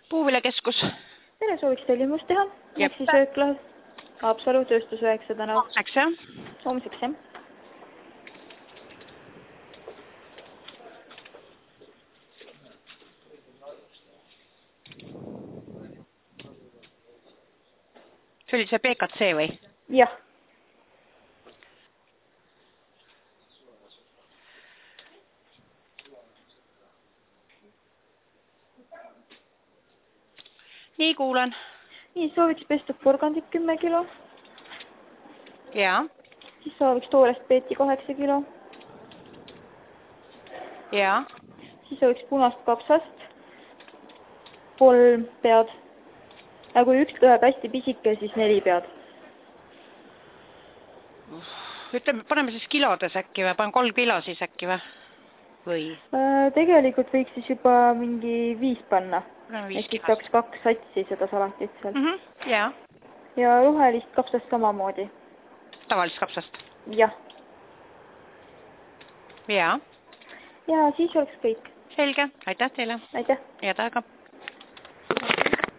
Puuviljakeskus. Tere, sooviks tellimust teha. Läksi söökla Haapsalu tööstus 9 tänav. Homseks, jah? Homseks, jah. See oli see PKC või? Jah. Nii, kuulan. Nii, sooviks pestud porgandit 10 kilo. Jaa. Siis sooviks toorest peeti 8 kilo. Jaa. Siis sooviks punast kapsast 3 pead. Ja kui üks tuleb hästi pisike, siis 4 pead. Ütleme, paneme siis kilodes äkki või? Panen 3 kilo siis äkki või? Või? Tegelikult võiks siis juba mingi 5 panna. Paneme 5 siis kilost. saaks 2 satsi seda salatit seal. Jaa. Ja rohelist kapsast samamoodi. Tavalist kapsast? Jah. Jaa. Ja siis oleks kõik. Selge. Aitäh teile. Aitäh. Head aega.